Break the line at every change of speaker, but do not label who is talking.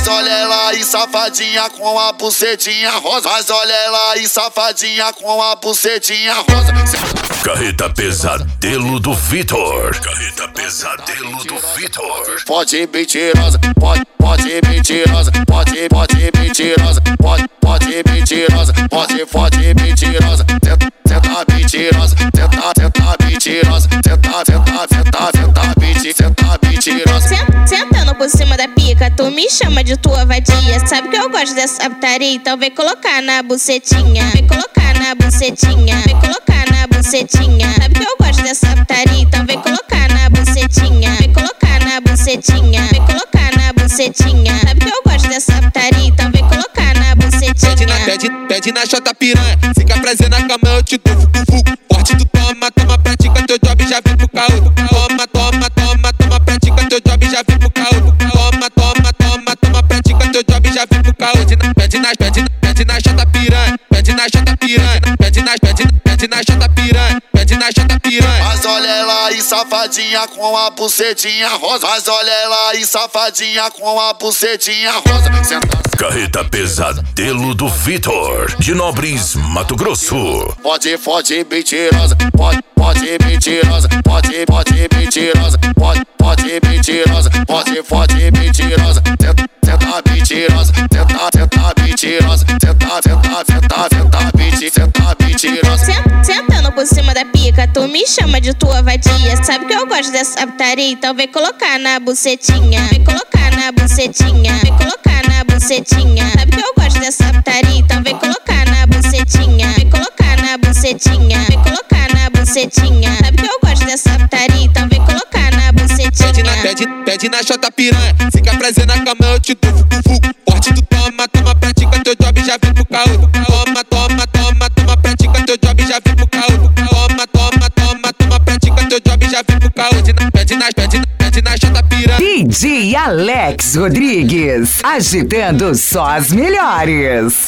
olha ela aí, safadinha com a bucetinha rosa. Mas olha ela aí, safadinha com a bucetinha rosa.
Carreta Pesadelo do Vitor. Carreta Pesadelo do Vitor.
Pode ir mentirosa, pode ir mentirosa, pode ir mentirosa, pode ir mentirosa, pode ir mentirosa, tenta mentirosa, tenta mentirosa, tenta mentirosa.
Sentando por cima da pica, tu me chama de tua vadia. Sabe que eu gosto dessa putaria, então vem colocar na bucetinha. Vem colocar na bucetinha, vem colocar na bucetinha. Sabe que eu gosto dessa putaria, então vem colocar na bucetinha. Vem colocar na bucetinha, vem colocar na bucetinha. Sabe que eu gosto dessa putaria, então vem colocar na bucetinha.
Pede na chota piranha, fica prazer na cama, eu te dou fuku. Forte tu toma, pratica teu job, já vem pro caô. Toma, pratica teu job, já vem pro caô. Toma, pratica teu job, já vem pro caô. Pede na chota piranha, pede na chota piranha, pede na chota piranha, pede na chota piranha.
Mas olha ela aí, safadinha com a bucetinha rosa. Mas olha ela aí, safadinha com a bucetinha rosa.
Carreta Pesadelo do Vitor, de Nobres, Mato Grosso.
Pode ir mentirosa, pode ir mentirosa, pode ir mentirosa, pode ir mentirosa, pode ir mentirosa, tenta mentirosa, tenta mentirosa, tenta mentirosa.
Sentando por cima da pica, tu me chama de tua vadia. Sabe que eu gosto dessa putaria, então vem colocar na bucetinha. Vem colocar na bucetinha, vem colocar na bucetinha. Sabe que eu gosto dessa putaria, então vem colocar na bucetinha. Vem colocar na bucetinha, vem colocar na bucetinha. Sabe que eu gosto dessa putaria, então vem colocar na bucetinha.
Pede na chota piranha, fica prazer na cama, eu te dou fuku. Forte tu toma, pratica teu job, já vem pro caô. Toma, pratica teu job, já vem pro caô. Toma, pratica teu job, já vem pro caô. Pede na chota piranha.
DJ Alex Rodrigues, agitando só as melhores.